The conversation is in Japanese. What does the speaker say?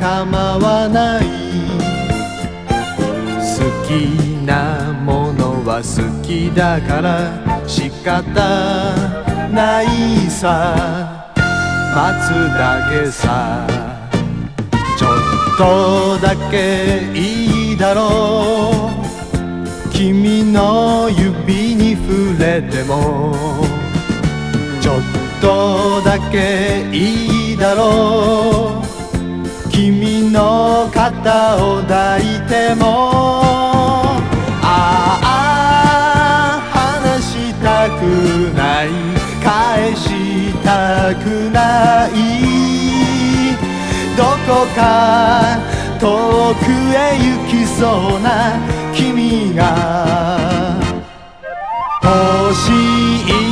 構わない。好きなものは好きだから仕方ないさ、待つだけさ。ちょっとだけいいだろう、君の指に触れても。ちょっとだけいいだろう、君の肩を抱いても。ああ話したくない、返したくない、どこか遠くへ行きそうな君が欲しい